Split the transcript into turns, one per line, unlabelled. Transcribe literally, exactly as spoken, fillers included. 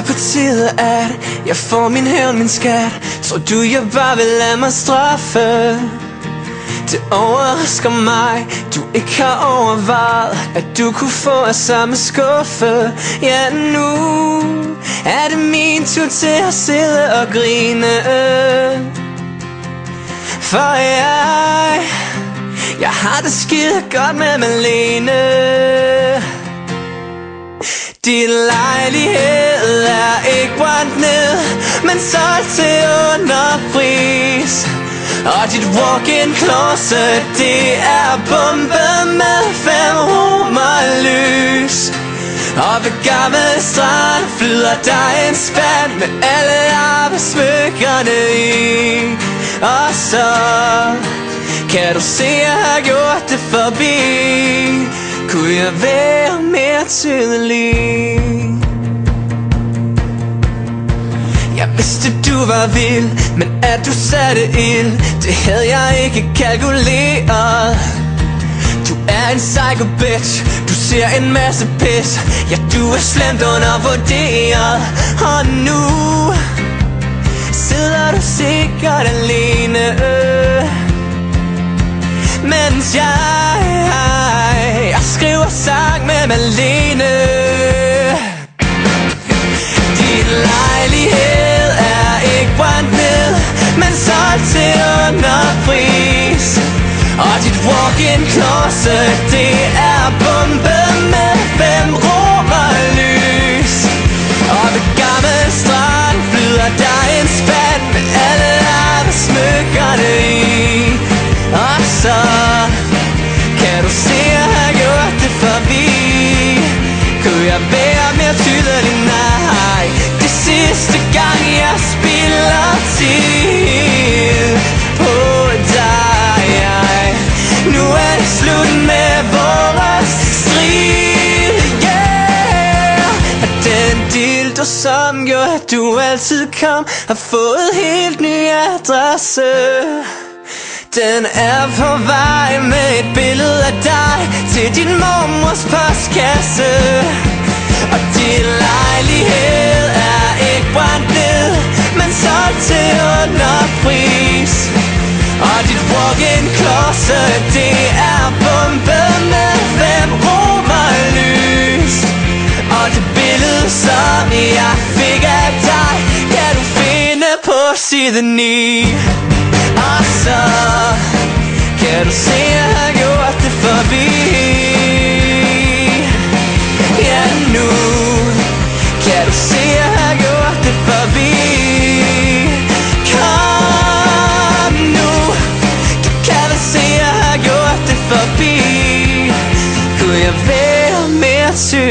er på tide, at jeg får min hævn, min skat. Tror du, jeg bare vil lade mig straffe? Det overrasker mig, du ikke har overvejet, at du kunne få af samme skuffe. Ja, nu er det min tur til at sidde og grine. For jeg, jeg har det skide godt med Malene. Din lejlighed er ikke brændt ned, men solgt til underpris. Og dit walk-in closet, det er bumpet med fem romerlys. Og ved Gammel Strand flyder der en spand med alle arbejdssmykkerne i. Og så kan du se, jeg har gjort det forbi. Kunne jeg være mere tydelig? Jeg vidste du var vild, men at du satte ild, det havde jeg ikke kalkuleret. Du er en psycho bitch, du ser en masse pis. Ja, du er slemt undervurderet. Og nu sidder du sikkert alene, mens jeg, jeg skriver sang med Malene. Din lejlighed er ikke brændt ned, men solgt til underpris. Og dit walk-in closet, det er bumpet med fem romerlys. Og ved Gammel Strand flyder der en spand med alle arbejdssmykkerne i. Og så kan du se, jeg har gjort det forbi. Kunne jeg være mere tydelig? Nej, det sidste gang jeg spilder tid på dig. Nu er det slut med vores strid, yeah. Og den dildo, som gjorde, at du altid kom, har fået helt ny adresse. Den er på vej med et billede af dig til din mormors postkasse. Og din lejlighed er ikke brændt ned, men solgt til underpris. Og dit walk-in closet, det er bumpet med fem romerlys. Og det billede, som jeg fik af dig, kan du finde på side ni. Og så kan du se, jeg har gjort det forbi. Ja, nu kan du se, jeg har gjort det forbi. Kom nu, du kan vel se, jeg har gjort det forbi. Kunne jeg være mere tydelig?